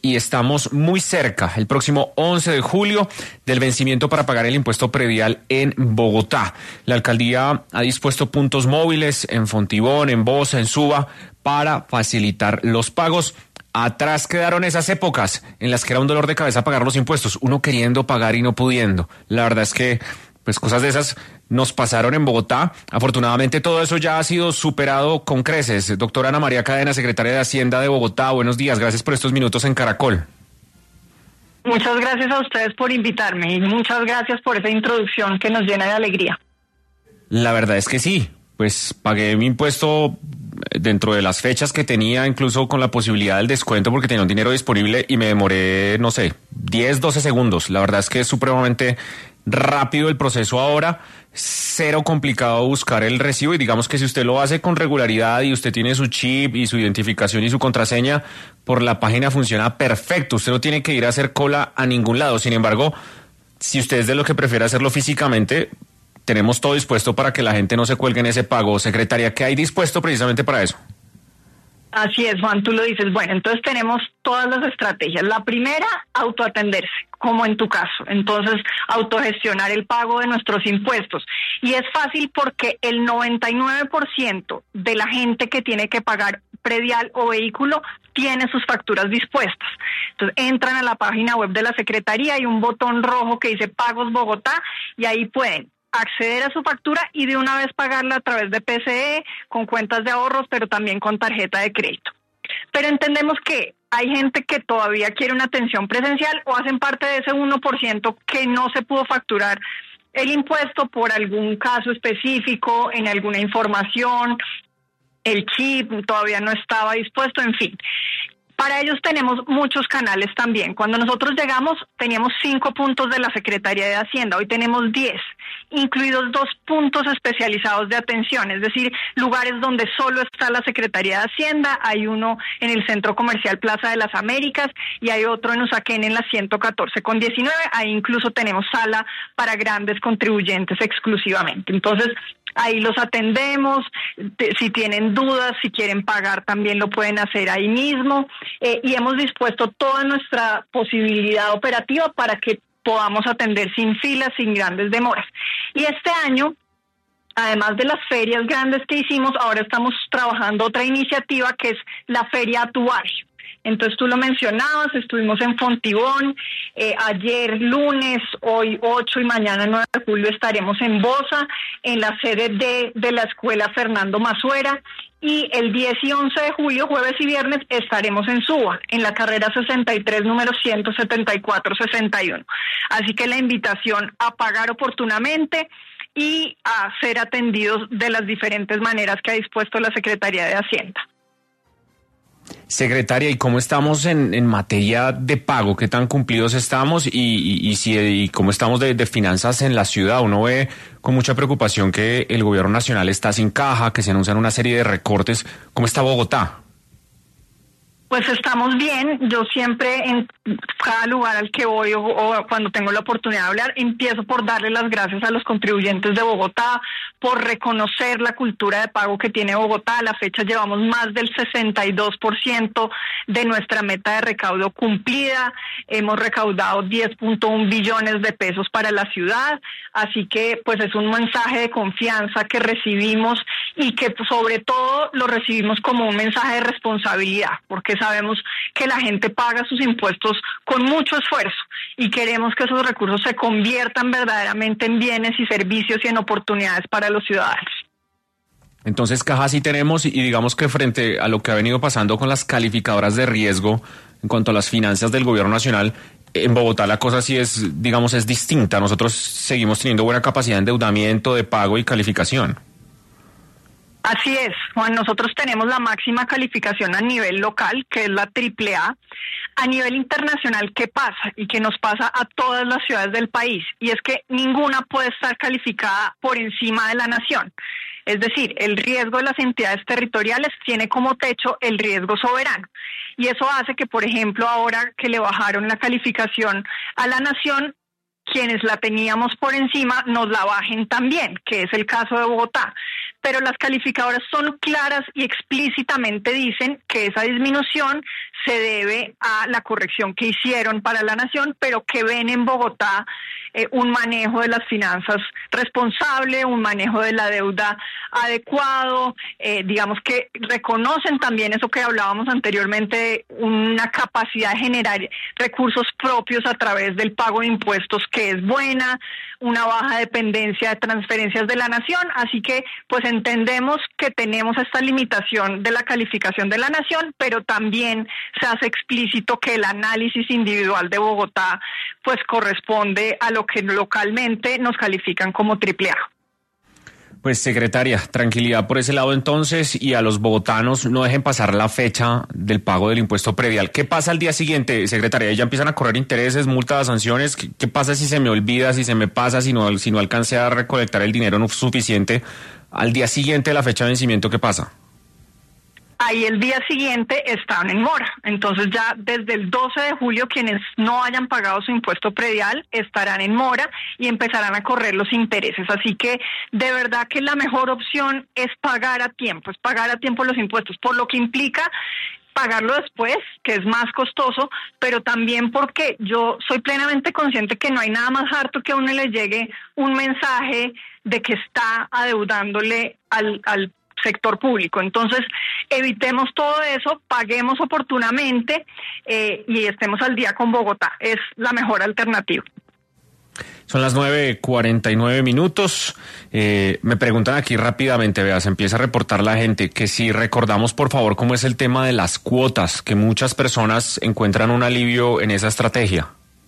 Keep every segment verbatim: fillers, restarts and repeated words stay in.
y estamos muy cerca, el próximo once de julio, del vencimiento para pagar el impuesto predial en Bogotá. La alcaldía ha dispuesto puntos móviles en Fontibón, en Bosa, en Suba, para facilitar los pagos. Atrás quedaron esas épocas en las que era un dolor de cabeza pagar los impuestos, uno queriendo pagar y no pudiendo. La verdad es que pues cosas de esas nos pasaron en Bogotá. Afortunadamente todo eso ya ha sido superado con creces. Doctora Ana María Cadena, secretaria de Hacienda de Bogotá, buenos días, gracias por estos minutos en Caracol. Muchas gracias a ustedes por invitarme y muchas gracias por esa introducción que nos llena de alegría. La verdad es que sí, pues pagué mi impuesto dentro de las fechas que tenía, incluso con la posibilidad del descuento porque tenía un dinero disponible y me demoré, no sé, diez, doce segundos. La verdad es que es supremamente rápido el proceso ahora, cero complicado buscar el recibo y digamos que si usted lo hace con regularidad y usted tiene su chip y su identificación y su contraseña, por la página funciona perfecto, usted no tiene que ir a hacer cola a ningún lado. Sin embargo, si usted es de lo que prefiere hacerlo físicamente, tenemos todo dispuesto para que la gente no se cuelgue en ese pago. Secretaria, ¿qué hay dispuesto precisamente para eso? Así es, Juan, tú lo dices. Bueno, entonces tenemos todas las estrategias. La primera, autoatenderse, como en tu caso. Entonces, autogestionar el pago de nuestros impuestos. Y es fácil porque el noventa y nueve por ciento de la gente que tiene que pagar predial o vehículo tiene sus facturas dispuestas. Entonces, entran a la página web de la Secretaría, hay un botón rojo que dice Pagos Bogotá y ahí pueden acceder a su factura y de una vez pagarla a través de P C E, con cuentas de ahorros, pero también con tarjeta de crédito. Pero entendemos que hay gente que todavía quiere una atención presencial o hacen parte de ese uno por ciento que no se pudo facturar el impuesto por algún caso específico, en alguna información, el chip todavía no estaba dispuesto, en fin. Para ellos tenemos muchos canales también. Cuando nosotros llegamos teníamos cinco puntos de la Secretaría de Hacienda, hoy tenemos diez, incluidos dos puntos especializados de atención, es decir, lugares donde solo está la Secretaría de Hacienda. Hay uno en el Centro Comercial Plaza de las Américas y hay otro en Usaquén en la ciento catorce con diecinueve. Ahí incluso tenemos sala para grandes contribuyentes exclusivamente. Entonces, ahí los atendemos, si tienen dudas, si quieren pagar también lo pueden hacer ahí mismo, eh, y hemos dispuesto toda nuestra posibilidad operativa para que podamos atender sin filas, sin grandes demoras. Y este año, además de las ferias grandes que hicimos, ahora estamos trabajando otra iniciativa que es la Feria a tu Barrio. Entonces tú lo mencionabas, estuvimos en Fontibón, eh, ayer lunes, hoy ocho y mañana nueve de julio estaremos en Bosa, en la sede de, de la Escuela Fernando Masuera, y el diez y once de julio, jueves y viernes, estaremos en Suba, en la carrera sesenta y tres, número ciento setenta y cuatro sesenta y uno. Así que la invitación a pagar oportunamente y a ser atendidos de las diferentes maneras que ha dispuesto la Secretaría de Hacienda. Secretaria, ¿y cómo estamos en, en materia de pago? ¿Qué tan cumplidos estamos? Y, y, y, si, y cómo estamos de, de finanzas en la ciudad. Uno ve con mucha preocupación que el gobierno nacional está sin caja, que se anuncian una serie de recortes. ¿Cómo está Bogotá? Pues estamos bien. Yo siempre en cada lugar al que voy o, o cuando tengo la oportunidad de hablar, empiezo por darle las gracias a los contribuyentes de Bogotá, por reconocer la cultura de pago que tiene Bogotá. A la fecha llevamos más del sesenta y dos por ciento de nuestra meta de recaudo cumplida. Hemos recaudado diez punto uno billones de pesos para la ciudad. Así que pues es un mensaje de confianza que recibimos y que pues, sobre todo lo recibimos como un mensaje de responsabilidad, porque sabemos que la gente paga sus impuestos con mucho esfuerzo y queremos que esos recursos se conviertan verdaderamente en bienes y servicios y en oportunidades para los ciudadanos. Entonces, caja sí tenemos, y digamos que frente a lo que ha venido pasando con las calificadoras de riesgo en cuanto a las finanzas del gobierno nacional, en Bogotá la cosa sí es, digamos, es distinta. Nosotros seguimos teniendo buena capacidad de endeudamiento, de pago y calificación. Así es, Juan, nosotros tenemos la máxima calificación a nivel local, que es la triple A. A nivel internacional, ¿qué pasa? Y que nos pasa a todas las ciudades del país, y es que ninguna puede estar calificada por encima de la nación. Es decir, el riesgo de las entidades territoriales tiene como techo el riesgo soberano. Y eso hace que, por ejemplo, ahora que le bajaron la calificación a la nación, quienes la teníamos por encima nos la bajen también, que es el caso de Bogotá. Pero las calificadoras son claras y explícitamente dicen que esa disminución se debe a la corrección que hicieron para la nación, pero que ven en Bogotá eh, un manejo de las finanzas responsable, un manejo de la deuda adecuado, eh, digamos que reconocen también eso que hablábamos anteriormente, una capacidad de generar recursos propios a través del pago de impuestos que es buena, una baja dependencia de transferencias de la nación, así que pues entendemos que tenemos esta limitación de la calificación de la nación, pero también se hace explícito que el análisis individual de Bogotá pues corresponde a lo que localmente nos califican como triple A. Pues secretaria, tranquilidad por ese lado entonces, y a los bogotanos no dejen pasar la fecha del pago del impuesto predial. ¿Qué pasa al día siguiente, secretaria? ¿Ya empiezan a correr intereses, multas, sanciones? ¿Qué, qué pasa si se me olvida, si se me pasa, si no, si no alcancé a recolectar el dinero no suficiente? Al día siguiente de la fecha de vencimiento, ¿qué pasa? Ahí el día siguiente están en mora. Entonces ya desde el doce de julio quienes no hayan pagado su impuesto predial estarán en mora y empezarán a correr los intereses. Así que de verdad que la mejor opción es pagar a tiempo, es pagar a tiempo los impuestos, por lo que implica pagarlo después, que es más costoso, pero también porque yo soy plenamente consciente que no hay nada más harto que a uno le llegue un mensaje de que está adeudándole al, al sector público. Entonces, evitemos todo eso, paguemos oportunamente eh, y estemos al día con Bogotá. Es la mejor alternativa. Son las nueve cuarenta y nueve minutos. Eh, me preguntan aquí rápidamente, vea, se empieza a reportar la gente, que si recordamos por favor cómo es el tema de las cuotas, que muchas personas encuentran un alivio en esa estrategia.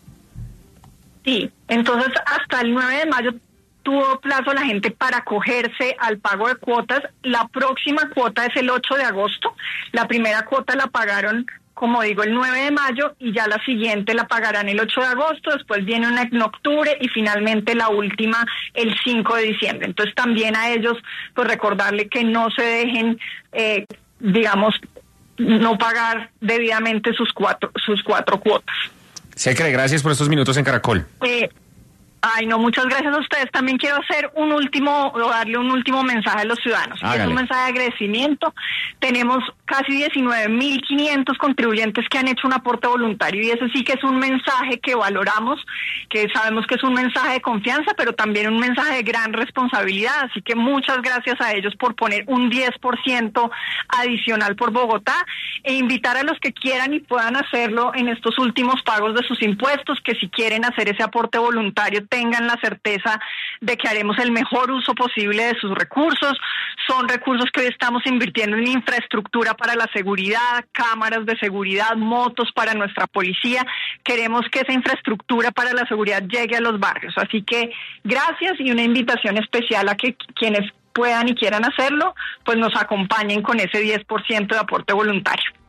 Sí, entonces hasta el nueve de mayo tuvo plazo la gente para acogerse al pago de cuotas. La próxima cuota es el ocho de agosto. La primera cuota la pagaron, como digo, el nueve de mayo y ya la siguiente la pagarán el ocho de agosto, después viene una en octubre y finalmente la última el cinco de diciembre. Entonces también a ellos, pues recordarle que no se dejen, eh, digamos, no pagar debidamente sus cuatro, sus cuatro cuotas. Secre, gracias por estos minutos en Caracol. Eh, Ay, no, muchas gracias a ustedes. También quiero hacer un último, o darle un último mensaje a los ciudadanos. Es un mensaje de agradecimiento. Tenemos casi diecinueve mil quinientos contribuyentes que han hecho un aporte voluntario y eso sí que es un mensaje que valoramos, que sabemos que es un mensaje de confianza, pero también un mensaje de gran responsabilidad. Así que muchas gracias a ellos por poner un diez por ciento adicional por Bogotá e invitar a los que quieran y puedan hacerlo en estos últimos pagos de sus impuestos, que si quieren hacer ese aporte voluntario tengan la certeza de que haremos el mejor uso posible de sus recursos. Son recursos que hoy estamos invirtiendo en infraestructura para la seguridad, cámaras de seguridad, motos para nuestra policía. Queremos que esa infraestructura para la seguridad llegue a los barrios. Así que gracias y una invitación especial a que quienes puedan y quieran hacerlo, pues nos acompañen con ese diez por ciento de aporte voluntario.